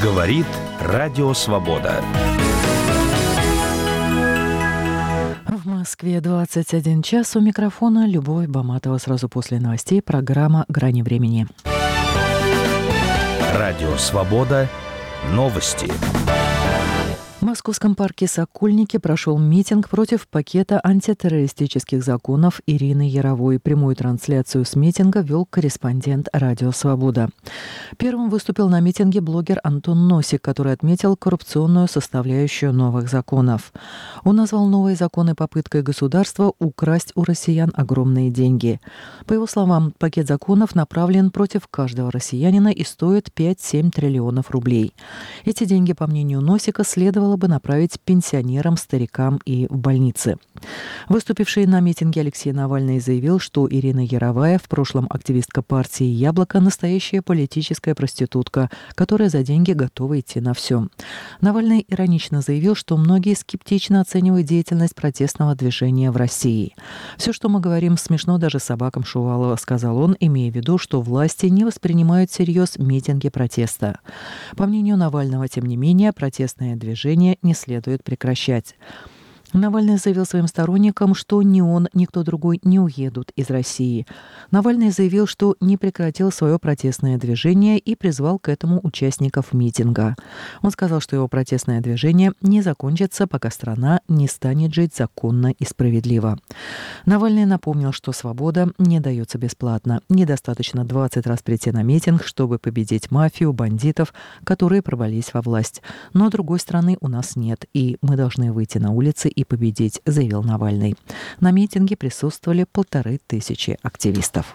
Говорит Радио Свобода. В Москве 21 час. У микрофона Любовь Баматова. Сразу после новостей программа «Грани времени». Радио Свобода. Новости. В Московском парке «Сокольники» прошел митинг против пакета антитеррористических законов Ирины Яровой. Прямую трансляцию с митинга вел корреспондент «Радио Свобода». Первым выступил на митинге блогер Антон Носик, который отметил коррупционную составляющую новых законов. Он назвал новые законы попыткой государства украсть у россиян огромные деньги. По его словам, пакет законов направлен против каждого россиянина и стоит 5-7 триллионов рублей. Эти деньги, по мнению Носика, следовало бы направить пенсионерам, старикам и в больницы. Выступивший на митинге Алексей Навальный заявил, что Ирина Яровая, в прошлом активистка партии «Яблоко», настоящая политическая проститутка, которая за деньги готова идти на все. Навальный иронично заявил, что многие скептично оценивают деятельность протестного движения в России. «Все, что мы говорим, смешно даже собакам Шувалова», — сказал он, имея в виду, что власти не воспринимают всерьез митинги протеста. По мнению Навального, тем не менее, протестное движение не следует прекращать. Навальный заявил своим сторонникам, что ни он, ни кто другой не уедут из России. Навальный заявил, что не прекратил свое протестное движение и призвал к этому участников митинга. Он сказал, что его протестное движение не закончится, пока страна не станет жить законно и справедливо. Навальный напомнил, что свобода не дается бесплатно. Недостаточно 20 раз прийти на митинг, чтобы победить мафию, бандитов, которые пробрались во власть. Но другой страны у нас нет, и мы должны выйти на улицы и победить, заявил Навальный. На митинге присутствовали 1500 активистов.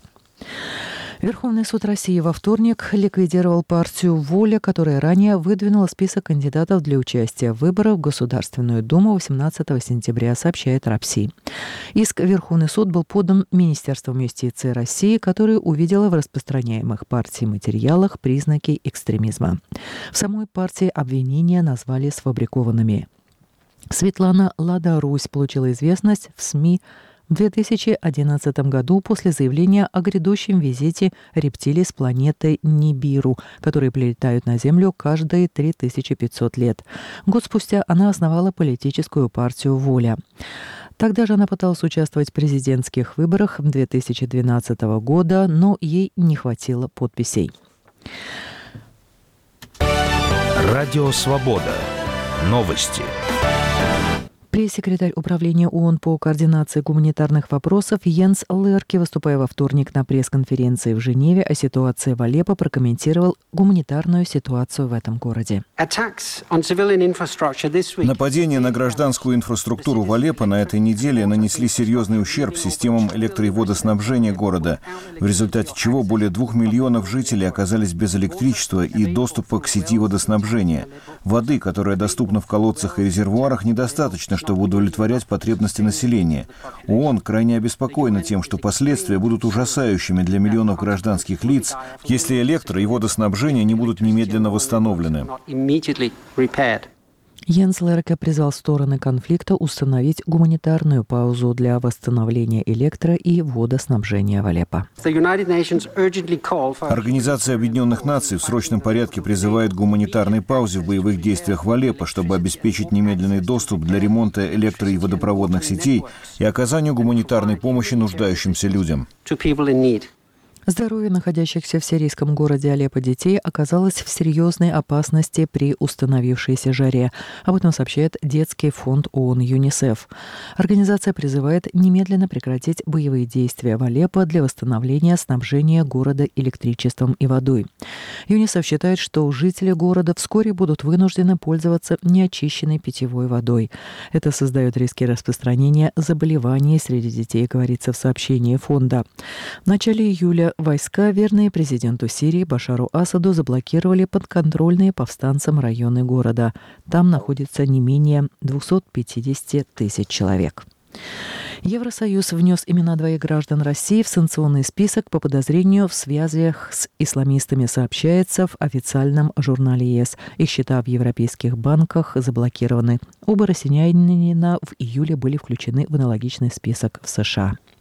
Верховный суд России во вторник ликвидировал партию «Воля», которая ранее выдвинула список кандидатов для участия в выборах в Государственную Думу 18 сентября, сообщает РАПСИ. Иск в Верховный суд был подан Министерством юстиции России, которое увидело в распространяемых партией материалах признаки экстремизма. В самой партии обвинения назвали сфабрикованными. Светлана Лада-Русь получила известность в СМИ в 2011 году после заявления о грядущем визите рептилий с планеты Нибиру, которые прилетают на Землю каждые 3500 лет. Год спустя она основала политическую партию «Воля». Тогда же она пыталась участвовать в президентских выборах 2012 года, но ей не хватило подписей. Радио Свобода. Новости. Пресс-секретарь Управления ООН по координации гуманитарных вопросов Йенс Лерке, выступая во вторник на пресс-конференции в Женеве о ситуации в Алеппо, прокомментировал гуманитарную ситуацию в этом городе. Нападения на гражданскую инфраструктуру в Алеппо на этой неделе нанесли серьезный ущерб системам электро- и водоснабжения города, в результате чего более 2 миллионов жителей оказались без электричества и доступа к сети водоснабжения. Воды, которая доступна в колодцах и резервуарах, недостаточно, чтобы удовлетворять потребности населения. ООН крайне обеспокоена тем, что последствия будут ужасающими для миллионов гражданских лиц, если электро- и водоснабжение не будут немедленно восстановлены. Йенс Лерке призвал стороны конфликта установить гуманитарную паузу для восстановления электро- и водоснабжения в Алеппо. Организация Объединенных Наций в срочном порядке призывает к гуманитарной паузе в боевых действиях в Алеппо, чтобы обеспечить немедленный доступ для ремонта электро- и водопроводных сетей и оказанию гуманитарной помощи нуждающимся людям. Здоровье находящихся в сирийском городе Алеппо детей оказалось в серьезной опасности при установившейся жаре. Об этом сообщает детский фонд ООН ЮНИСЕФ. Организация призывает немедленно прекратить боевые действия в Алеппо для восстановления снабжения города электричеством и водой. ЮНИСЕФ считает, что жители города вскоре будут вынуждены пользоваться неочищенной питьевой водой. Это создает риски распространения заболеваний среди детей, говорится в сообщении фонда. В начале июля войска, верные президенту Сирии Башару Асаду, заблокировали подконтрольные повстанцам районы города. Там находится не менее 250 тысяч человек. Евросоюз внес имена 2 граждан России в санкционный список по подозрению в связях с исламистами, сообщается в официальном журнале ЕС. Их счета в европейских банках заблокированы. Оба россиянина в июле были включены в аналогичный список в США.